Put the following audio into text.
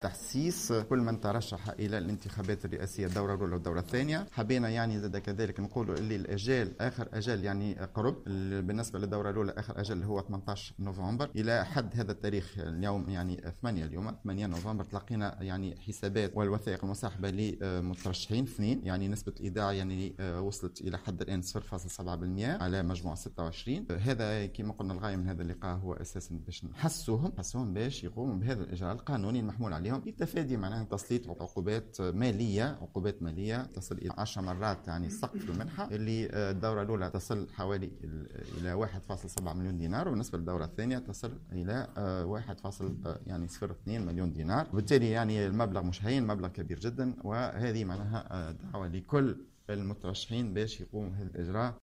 تحسيس كل من ترشح إلى الانتخابات الرئاسية الدورة الأولى والدورة الثانية. حبينا يعني زاد كذلك نقولوا اللي الأجال آخر أجل يعني قرب. بالنسبة للدورة الأولى آخر أجل هو 18 نوفمبر. إلى حد هذا التاريخ اليوم يعني 8 نوفمبر تلقينا يعني حسابات والوثائق المصاحبة لمترشحين اثنين. يعني نسبة الإيداع يعني وصلت إلى حد الآن 0.7% على مجموع 26. هذا كما قلنا الغاية من هذا اللقاء هو أساسا باش نحسوهم باش يقوموا بهذا الإجراء القانوني المحمول عليهم للتفادي معناها تسليط عقوبات مالية تصل إلى 10 مرات يعني سقف المنحة اللي الدورة الأولى تصل حوالي إلى 1.7 مليون دينار، وبالنسبة للدورة الثانية تصل إلى 1.02 مليون دينار. وبالتالي يعني المبلغ مش هين، مبلغ كبير جدا، وهذه معناها دعوة لكل المترشحين باش يقوموا بهذا الإجراء